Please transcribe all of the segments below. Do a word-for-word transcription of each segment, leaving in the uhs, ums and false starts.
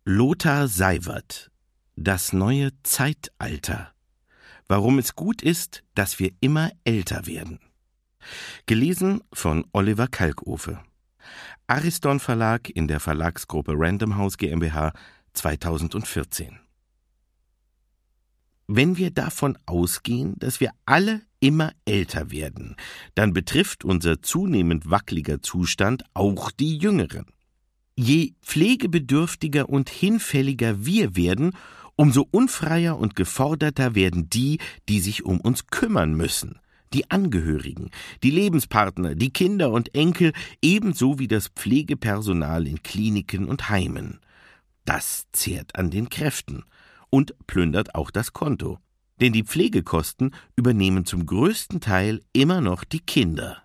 Lothar Seiwert: Das neue Zeitalter. Warum es gut ist, dass wir immer älter werden. Gelesen von Oliver Kalkofe. Ariston Verlag in der Verlagsgruppe Random House GmbH zweitausendvierzehn. Wenn wir davon ausgehen, dass wir alle immer älter werden, dann betrifft unser zunehmend wackeliger Zustand auch die Jüngeren. Je pflegebedürftiger und hinfälliger wir werden, umso unfreier und geforderter werden die, die sich um uns kümmern müssen. Die Angehörigen, die Lebenspartner, die Kinder und Enkel, ebenso wie das Pflegepersonal in Kliniken und Heimen. Das zehrt an den Kräften und plündert auch das Konto. Denn die Pflegekosten übernehmen zum größten Teil immer noch die Kinder.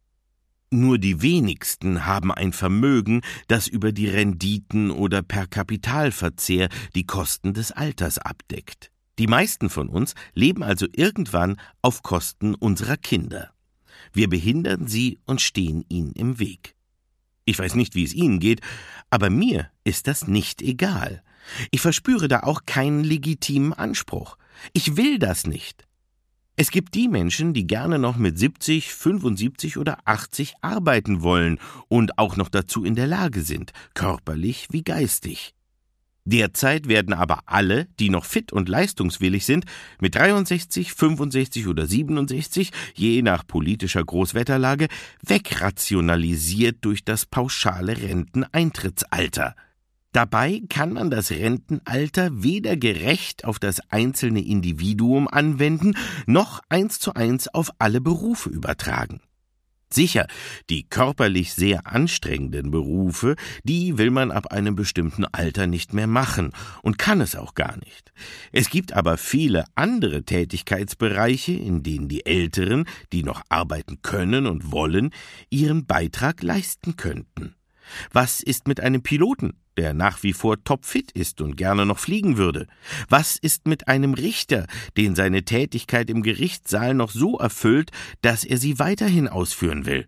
Nur die wenigsten haben ein Vermögen, das über die Renditen oder per Kapitalverzehr die Kosten des Alters abdeckt. Die meisten von uns leben also irgendwann auf Kosten unserer Kinder. Wir behindern sie und stehen ihnen im Weg. Ich weiß nicht, wie es Ihnen geht, aber mir ist das nicht egal. Ich verspüre da auch keinen legitimen Anspruch. Ich will das nicht. Es gibt die Menschen, die gerne noch mit siebzig, fünfundsiebzig oder achtzig arbeiten wollen und auch noch dazu in der Lage sind, körperlich wie geistig. Derzeit werden aber alle, die noch fit und leistungswillig sind, mit dreiundsechzig, fünfundsechzig oder siebenundsechzig, je nach politischer Großwetterlage, wegrationalisiert durch das pauschale Renteneintrittsalter. Dabei kann man das Rentenalter weder gerecht auf das einzelne Individuum anwenden, noch eins zu eins auf alle Berufe übertragen. Sicher, die körperlich sehr anstrengenden Berufe, die will man ab einem bestimmten Alter nicht mehr machen und kann es auch gar nicht. Es gibt aber viele andere Tätigkeitsbereiche, in denen die Älteren, die noch arbeiten können und wollen, ihren Beitrag leisten könnten. Was ist mit einem Piloten, der nach wie vor topfit ist und gerne noch fliegen würde? Was ist mit einem Richter, den seine Tätigkeit im Gerichtssaal noch so erfüllt, dass er sie weiterhin ausführen will?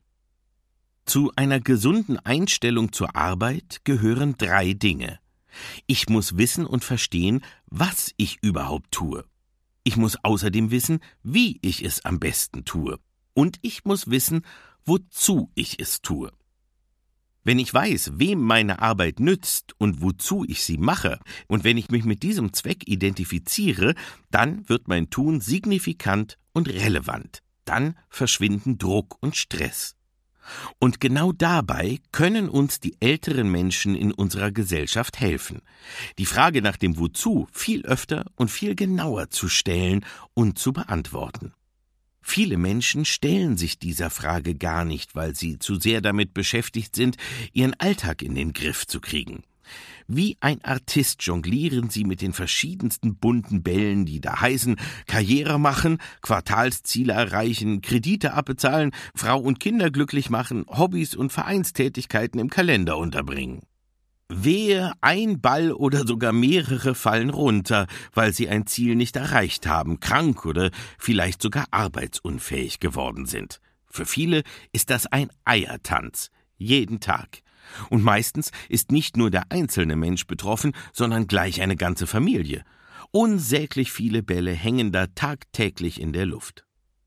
Zu einer gesunden Einstellung zur Arbeit gehören drei Dinge. Ich muss wissen und verstehen, was ich überhaupt tue. Ich muss außerdem wissen, wie ich es am besten tue. Und ich muss wissen, wozu ich es tue. Wenn ich weiß, wem meine Arbeit nützt und wozu ich sie mache, und wenn ich mich mit diesem Zweck identifiziere, dann wird mein Tun signifikant und relevant. Dann verschwinden Druck und Stress. Und genau dabei können uns die älteren Menschen in unserer Gesellschaft helfen, die Frage nach dem Wozu viel öfter und viel genauer zu stellen und zu beantworten. Viele Menschen stellen sich dieser Frage gar nicht, weil sie zu sehr damit beschäftigt sind, ihren Alltag in den Griff zu kriegen. Wie ein Artist jonglieren sie mit den verschiedensten bunten Bällen, die da heißen: Karriere machen, Quartalsziele erreichen, Kredite abbezahlen, Frau und Kinder glücklich machen, Hobbys und Vereinstätigkeiten im Kalender unterbringen. Wehe, ein Ball oder sogar mehrere fallen runter, weil sie ein Ziel nicht erreicht haben, krank oder vielleicht sogar arbeitsunfähig geworden sind. Für viele ist das ein Eiertanz, jeden Tag. Und meistens ist nicht nur der einzelne Mensch betroffen, sondern gleich eine ganze Familie. Unsäglich viele Bälle hängen da tagtäglich in der Luft.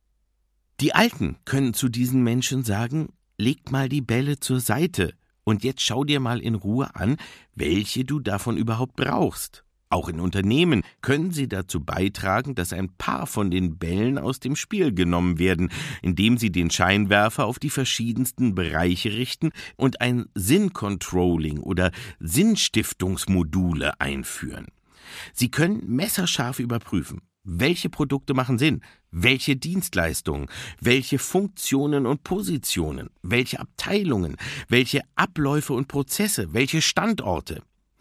Die Alten können zu diesen Menschen sagen: Leg mal die Bälle zur Seite. Und jetzt schau dir mal in Ruhe an, welche du davon überhaupt brauchst. Auch in Unternehmen können sie dazu beitragen, dass ein paar von den Bällen aus dem Spiel genommen werden, indem sie den Scheinwerfer auf die verschiedensten Bereiche richten und ein Sinncontrolling oder Sinnstiftungsmodule einführen. Sie können messerscharf überprüfen: Welche Produkte machen Sinn? Welche Dienstleistungen? Welche Funktionen und Positionen? Welche Abteilungen? Welche Abläufe und Prozesse? Welche Standorte?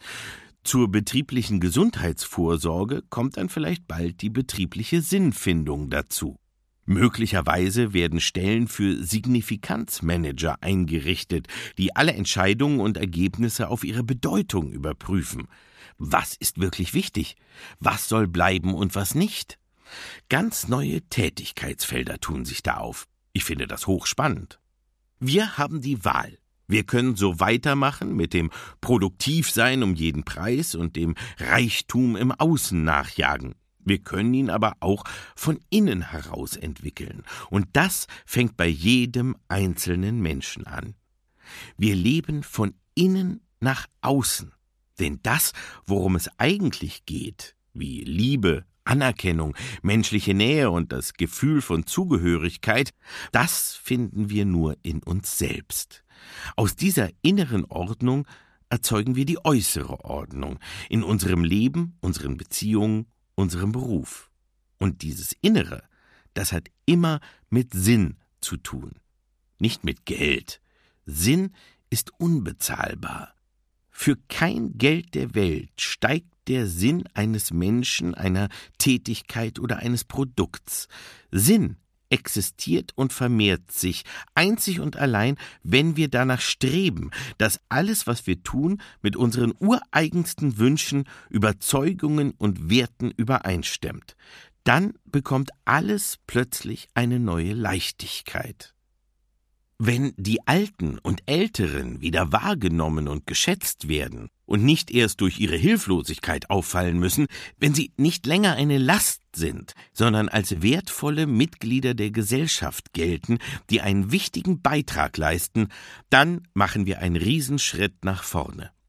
Zur betrieblichen Gesundheitsvorsorge kommt dann vielleicht bald die betriebliche Sinnfindung dazu. Möglicherweise werden Stellen für Signifikanzmanager eingerichtet, die alle Entscheidungen und Ergebnisse auf ihre Bedeutung überprüfen. Was ist wirklich wichtig? Was soll bleiben und was nicht? Ganz neue Tätigkeitsfelder tun sich da auf. Ich finde das hochspannend. Wir haben die Wahl. Wir können so weitermachen mit dem Produktivsein um jeden Preis und dem Reichtum im Außen nachjagen. Wir können ihn aber auch von innen heraus entwickeln. Und das fängt bei jedem einzelnen Menschen an. Wir leben von innen nach außen. Denn das, worum es eigentlich geht, wie Liebe, Anerkennung, menschliche Nähe und das Gefühl von Zugehörigkeit, das finden wir nur in uns selbst. Aus dieser inneren Ordnung erzeugen wir die äußere Ordnung in unserem Leben, unseren Beziehungen, unserem Beruf. Und dieses Innere, das hat immer mit Sinn zu tun, nicht mit Geld. Sinn ist unbezahlbar. Für kein Geld der Welt steigt der Sinn eines Menschen, einer Tätigkeit oder eines Produkts. Sinn existiert und vermehrt sich, einzig und allein, wenn wir danach streben, dass alles, was wir tun, mit unseren ureigensten Wünschen, Überzeugungen und Werten übereinstimmt. Dann bekommt alles plötzlich eine neue Leichtigkeit. Wenn die Alten und Älteren wieder wahrgenommen und geschätzt werden und nicht erst durch ihre Hilflosigkeit auffallen müssen, wenn sie nicht länger eine Last sind, sondern als wertvolle Mitglieder der Gesellschaft gelten, die einen wichtigen Beitrag leisten, dann machen wir einen Riesenschritt nach vorne.